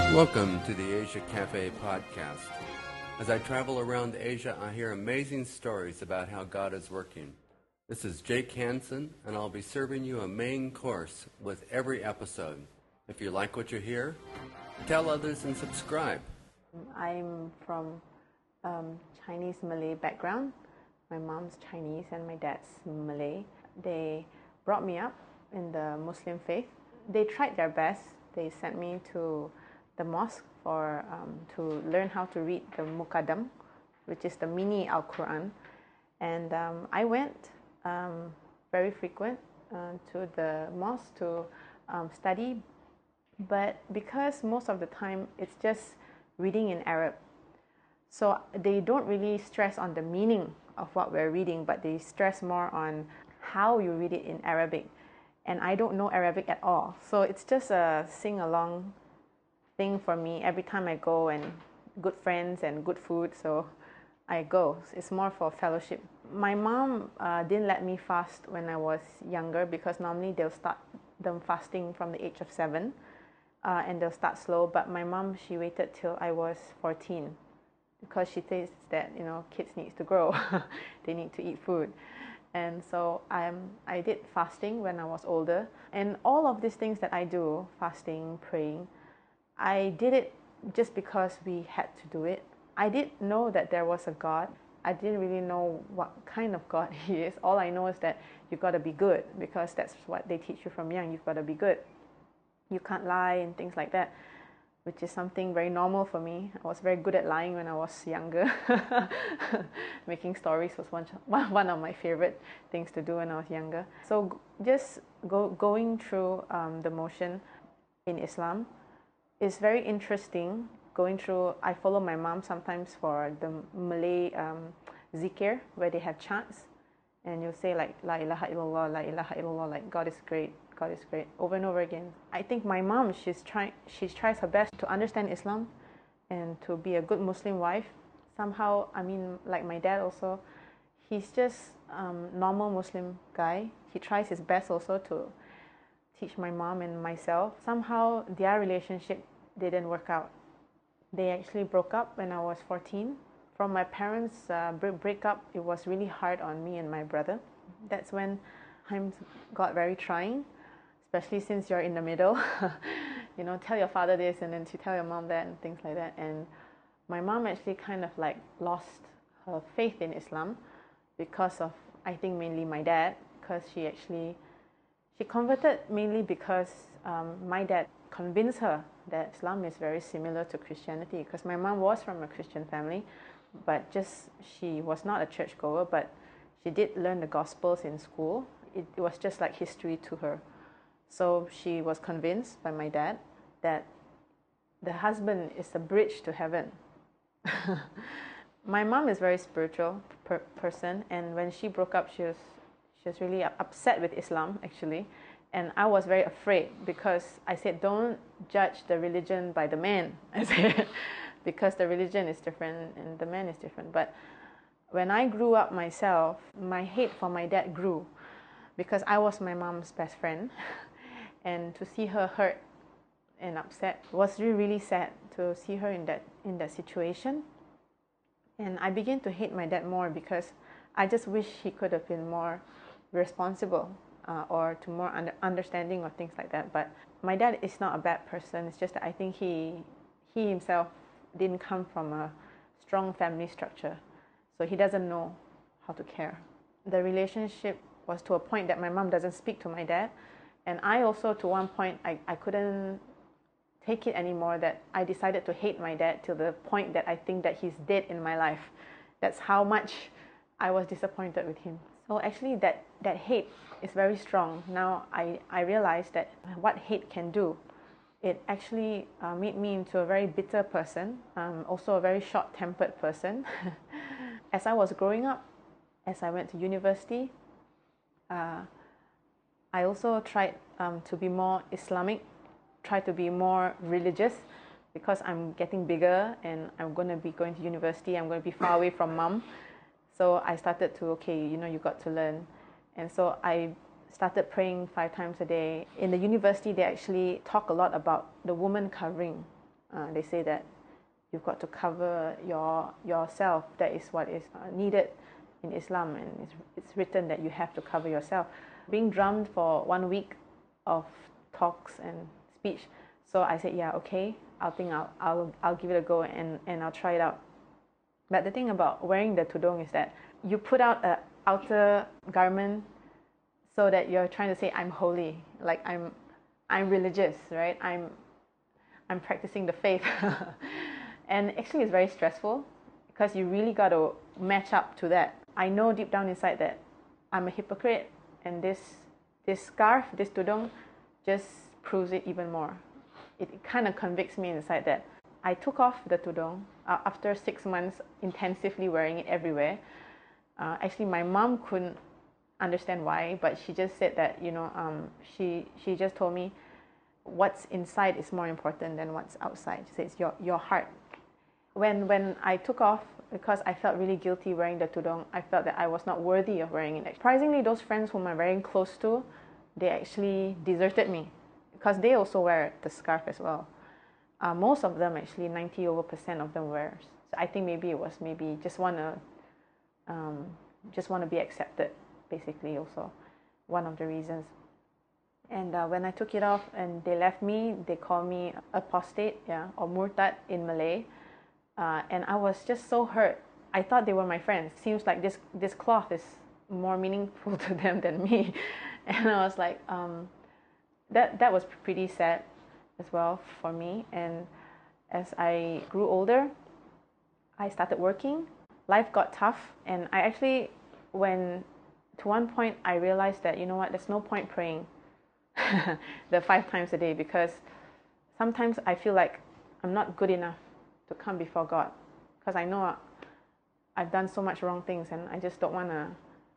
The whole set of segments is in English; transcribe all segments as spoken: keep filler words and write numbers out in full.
Welcome to the Asia Cafe podcast. As I travel around Asia, I hear amazing stories about how God is working. This is Jake Hansen, and I'll be serving you a main course with every episode. If you like what you hear, tell others and subscribe. I'm from um, Chinese Malay background. My mom's Chinese and my dad's Malay. They brought me up in the Muslim faith. They tried their best. They sent me to the mosque for um, to learn how to read the Muqaddam, which is the mini Al-Quran. And um, I went um, very frequent uh, to the mosque to um, study. But because most of the time it's just reading in Arab, so they don't really stress on the meaning of what we're reading, but they stress more on how you read it in Arabic. And I don't know Arabic at all, so it's just a sing-along thing for me every time I go, and good friends and good food, so I go. It's more for fellowship. My mom uh, didn't let me fast when I was younger, because normally they'll start them fasting from the age of seven. Uh, and they'll start slow, but my mom, she waited till I was fourteen, because she thinks that, you know, kids need to grow. They need to eat food. And so um, I did fasting when I was older. And all of these things that I do, fasting, praying, I did it just because we had to do it. I did know that there was a God. I didn't really know what kind of God He is. All I know is that you've got to be good, because that's what they teach you from young. You've got to be good. You can't lie and things like that, which is something very normal for me. I was very good at lying when I was younger. Making stories was one, one of my favorite things to do when I was younger. So just go, going through um, the motion in Islam is very interesting. Going through, I follow my mom sometimes for the Malay um, zikir, where they have chants, and you'll say like La ilaha illallah, La ilaha illallah, like God is great, God is great, over and over again. I think my mom, she's trying, she tries her best to understand Islam and to be a good Muslim wife. Somehow, I mean, like my dad also, he's just um, normal Muslim guy. He tries his best also to teach my mom and myself. Somehow their relationship didn't work out. They actually broke up when I was fourteen. From my parents' uh, breakup, it was really hard on me and my brother. That's when times got very trying, especially since you're in the middle. You know, tell your father this and then to tell your mom that and things like that. And my mom actually kind of like lost her faith in Islam because of, I think, mainly my dad, because she actually She converted mainly because um, my dad convinced her that Islam is very similar to Christianity, because my mom was from a Christian family, but just she was not a churchgoer, but she did learn the Gospels in school. It, it was just like history to her. So she was convinced by my dad that the husband is a bridge to heaven. My mom is a very spiritual per- person, and when she broke up, she was She was really upset with Islam, actually. And I was very afraid, because I said, don't judge the religion by the man. I said, because the religion is different and the man is different. But when I grew up myself, my hate for my dad grew, because I was my mom's best friend. And to see her hurt and upset was really, really sad to see her in that, in that situation. And I began to hate my dad more, because I just wish he could have been more responsible uh, or to more under, understanding or things like that. But my dad is not a bad person. It's just that I think he he himself didn't come from a strong family structure, so he doesn't know how to care. The relationship was to a point that my mom doesn't speak to my dad, and I also, to one point, I, I couldn't take it anymore, that I decided to hate my dad till the point that I think that he's dead in my life. That's how much I was disappointed with him. So actually that, that hate is very strong. Now I, I realize that what hate can do. It actually uh, made me into a very bitter person, um, also a very short-tempered person. As I was growing up, as I went to university, uh, I also tried um, to be more Islamic, try to be more religious, because I'm getting bigger and I'm going to be going to university. I'm going to be far away from mom. So I started to, okay, you know, you got to learn. And so I started praying five times a day. In the university, they actually talk a lot about the woman covering. Uh, they say that you've got to cover your yourself. That is what is uh, needed in Islam, and it's, it's written that you have to cover yourself. Being drummed for one week of talks and speech, so I said, yeah, okay, I'll think I'll I'll I'll give it a go, and, and I'll try it out. But the thing about wearing the tudung is that you put out an outer garment so that you're trying to say, I'm holy, like I'm I'm religious, right? I'm I'm practicing the faith. And actually it's very stressful because you really got to match up to that. I know deep down inside that I'm a hypocrite, and this this scarf, this tudung, just proves it even more. It, it kind of convicts me inside that I took off the tudung uh, after six months intensively wearing it everywhere. Uh, actually, my mom couldn't understand why, but she just said that, you know, um, she she just told me what's inside is more important than what's outside. She says your your heart. When when I took off, because I felt really guilty wearing the tudung, I felt that I was not worthy of wearing it. Surprisingly, those friends whom I'm very close to, they actually deserted me because they also wear the scarf as well. Uh, most of them, actually, ninety over percent of them wear. So I think maybe it was maybe just wanna um, just want to be accepted, basically. Also, one of the reasons. And uh, when I took it off and they left me, they called me apostate, yeah, or murtad in Malay. Uh, and I was just so hurt. I thought they were my friends. Seems like this this cloth is more meaningful to them than me. And I was like, um, that that was pretty sad as well for me. And as I grew older, I started working. Life got tough, and I actually, when to one point I realized that, you know what, there's no point praying the five times a day, because sometimes I feel like I'm not good enough to come before God, because I know I've done so much wrong things, and I just don't want to,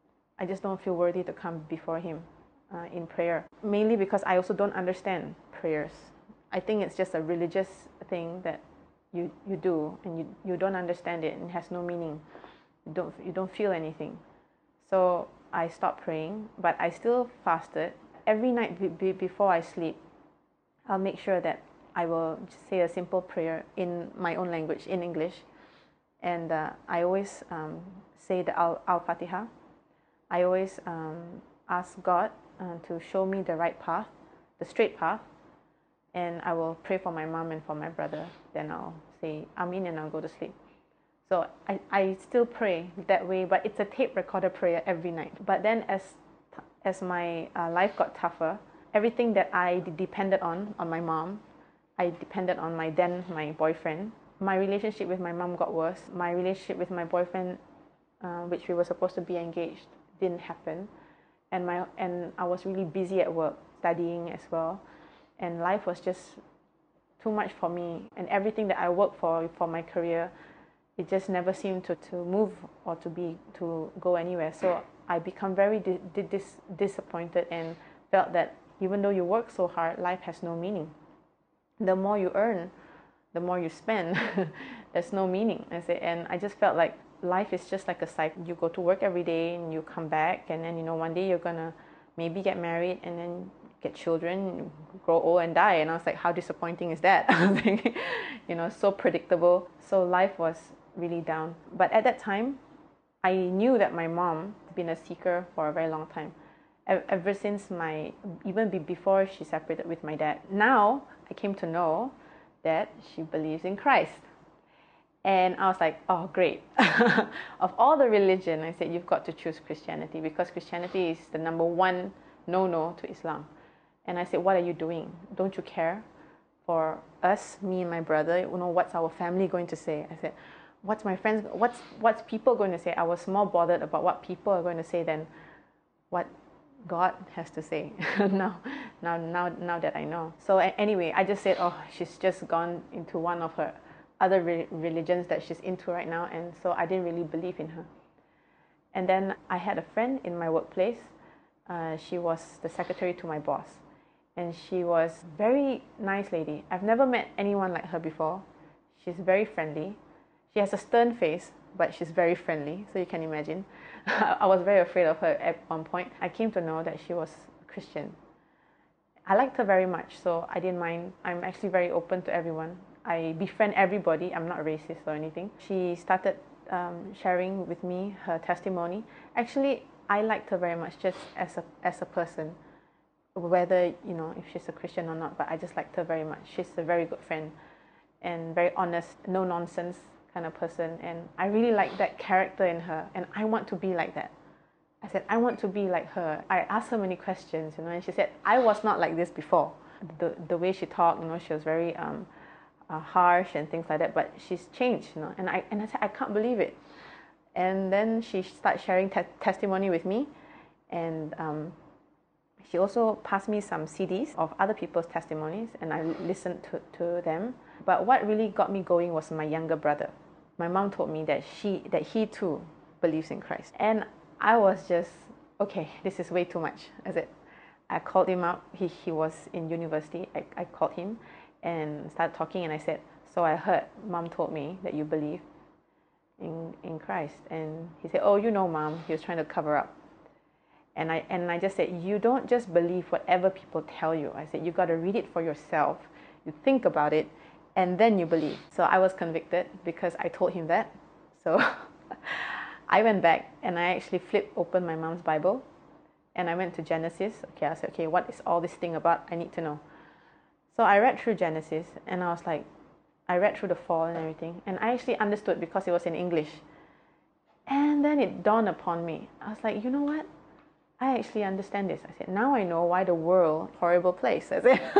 I just don't feel worthy to come before Him uh, in prayer. Mainly because I also don't understand prayers. I think it's just a religious thing that you you do, and you, you don't understand it, and it has no meaning. You don't you don't feel anything. So I stopped praying, but I still fasted. Every night be, be, before I sleep, I'll make sure that I will just say a simple prayer in my own language, in English. And uh, I always um, say the Al- Al-Fatiha. I always um, ask God uh, to show me the right path, the straight path. And I will pray for my mom and for my brother. Then I'll say Amin and I'll go to sleep. So I, I still pray that way, but it's a tape recorder prayer every night. But then as as my uh, life got tougher, everything that I depended on, on my mom, I depended on my then my boyfriend. My relationship with my mom got worse. My relationship with my boyfriend, uh, which we were supposed to be engaged, didn't happen. And my and I was really busy at work, studying as well. And life was just too much for me. And everything that I worked for for my career, it just never seemed to, to move or to be to go anywhere. So I become very di- dis- disappointed and felt that even though you work so hard, life has no meaning. The more you earn, the more you spend. There's no meaning. I say, and I just felt like life is just like a cycle. You go to work every day and you come back, and then, you know, one day you're gonna maybe get married and then get children, grow old and die. And I was like, how disappointing is that? I was thinking, you know, so predictable. So life was really down. But at that time, I knew that my mom had been a seeker for a very long time. Ever since my, even before she separated with my dad. Now, I came to know that she believes in Christ. And I was like, oh, great. Of all the religion, I said, you've got to choose Christianity, because Christianity is the number one no-no to Islam. And I said, what are you doing? Don't you care for us, me and my brother? You know, what's our family going to say? I said, what's my friends, what's what's people going to say? I was more bothered about what people are going to say than what God has to say. now, now, now, now that I know. So anyway, I just said, oh, she's just gone into one of her other re- religions that she's into right now, and so I didn't really believe in her. And then I had a friend in my workplace. Uh, she was the secretary to my boss, and she was very nice lady. I've never met anyone like her before. She's very friendly. She has a stern face, but she's very friendly, so you can imagine. I was very afraid of her at one point. I came to know that she was Christian. I liked her very much, so I didn't mind. I'm actually very open to everyone. I befriend everybody. I'm not racist or anything. She started um, sharing with me her testimony. Actually, I liked her very much just as a as a person, whether you know if she's a Christian or not. But I just liked her very much. She's a very good friend and very honest, no nonsense kind of person. And I really like that character in her, and I want to be like that. I said, I want to be like her. I asked her many questions, you know, and she said, I was not like this before. The the way she talked, you know, she was very um, uh, harsh and things like that, but she's changed, you know. And I and I said, I can't believe it. And then she started sharing te- testimony with me, and um, she also passed me some C Ds of other people's testimonies, and I listened to, to them. But what really got me going was my younger brother. My mom told me that she that he too believes in Christ, and I was just, okay, this is way too much. I said, I called him up. He, he was in university. I, I called him and started talking, and I said, so I heard Mom told me that you believe in, in Christ. And he said, oh, you know, Mom, he was trying to cover up. And I, and I just said, you don't just believe whatever people tell you. I said, you got to read it for yourself. You think about it, and then you believe. So I was convicted because I told him that. So I went back and I actually flipped open my mom's Bible and I went to Genesis. Okay, I said, okay, what is all this thing about? I need to know. So I read through Genesis and I was like, I read through the fall and everything. And I actually understood because it was in English. And then it dawned upon me. I was like, you know what? I actually understand this. I said, now I know why the world is a horrible place. I said,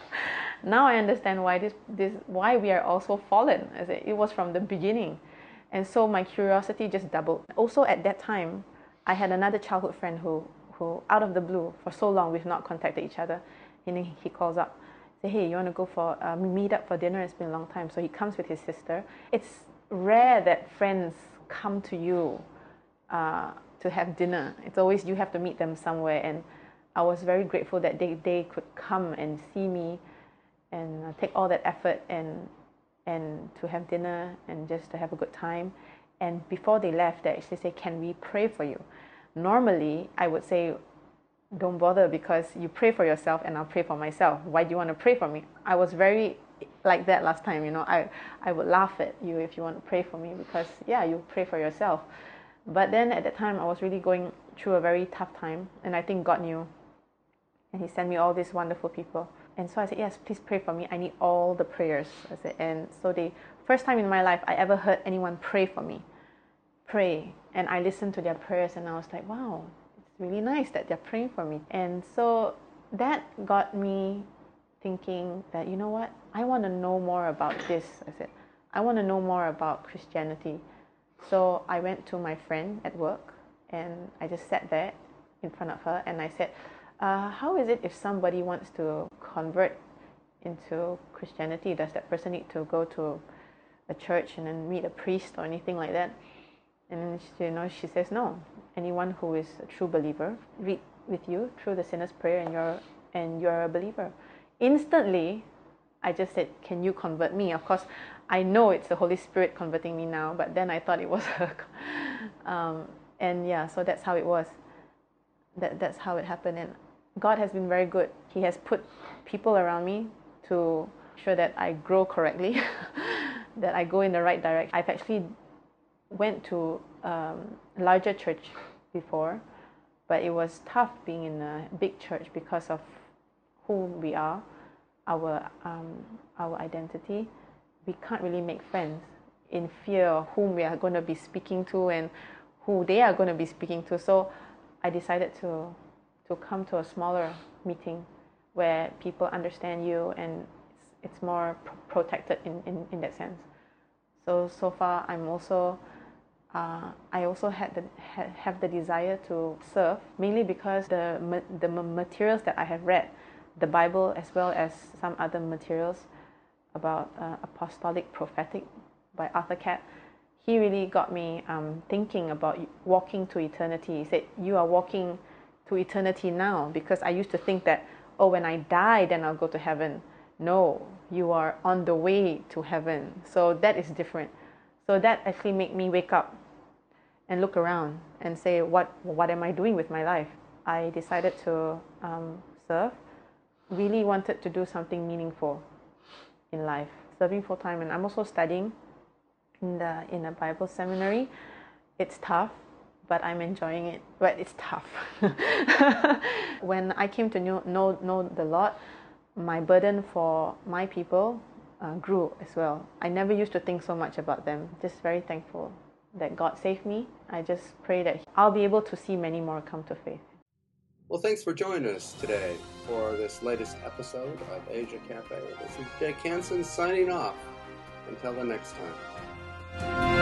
now I understand why this, this, why we are all so fallen. I said, it was from the beginning. And so my curiosity just doubled. Also at that time, I had another childhood friend who, who out of the blue, for so long we've not contacted each other, and he, he calls up, say, hey, you want to go for uh, meet up for dinner? It's been a long time. So he comes with his sister. It's rare that friends come to you uh, to have dinner. It's always you have to meet them somewhere. And I was very grateful that they, they could come and see me and uh, take all that effort and and to have dinner and just to have a good time. And before they left, they actually say, can we pray for you? Normally, I would say, don't bother because you pray for yourself and I'll pray for myself. Why do you want to pray for me? I was very like that last time, you know. I, I would laugh at you if you want to pray for me because, yeah, you pray for yourself. But then at that time, I was really going through a very tough time. And I think God knew. And he sent me all these wonderful people. And so I said, yes, please pray for me. I need all the prayers. I said, and so the first time in my life I ever heard anyone pray for me. Pray. And I listened to their prayers and I was like, wow, it's really nice that they're praying for me. And so that got me thinking that, you know what, I want to know more about this. I said, I want to know more about Christianity. So I went to my friend at work and I just sat there in front of her and I said, Uh, how is it if somebody wants to convert into Christianity? Does that person need to go to a church and then meet a priest or anything like that? And then she, you know, she says, no. Anyone who is a true believer, read with you through the sinner's prayer and you're, and you're a believer. Instantly, I just said, can you convert me? Of course, I know it's the Holy Spirit converting me now, but then I thought it was her. um, and yeah, so that's how it was. That, that's how it happened. And God has been very good. He has put people around me to ensure that I grow correctly, that I go in the right direction. I've actually went to um, a larger church before, but it was tough being in a big church because of who we are, our um, our identity. We can't really make friends in fear of whom we are going to be speaking to and who they are going to be speaking to. So I decided to to come to a smaller meeting where people understand you and it's, it's more pr- protected in, in, in that sense. So, so far I'm also, uh, I also had the, ha, have the desire to serve, mainly because the, the materials that I have read, the Bible as well as some other materials about uh, Apostolic Prophetic by Arthur Catt, he really got me um, thinking about walking to eternity. He said, you are walking to eternity now, because I used to think that, oh, when I die, then I'll go to heaven. No, you are on the way to heaven. So that is different. So that actually made me wake up and look around and say, what, what am I doing with my life? I decided to um, serve, really wanted to do something meaningful in life. serving full time, and I'm also studying in the in a Bible seminary. It's tough, but I'm enjoying it. But it's tough. When I came to know know, know the Lord, my burden for my people uh, grew as well. I never used to think so much about them. Just very thankful that God saved me. I just pray that I'll be able to see many more come to faith. Well, thanks for joining us today for this latest episode of Asia Cafe. This is Jake Hansen signing off. Until the next time.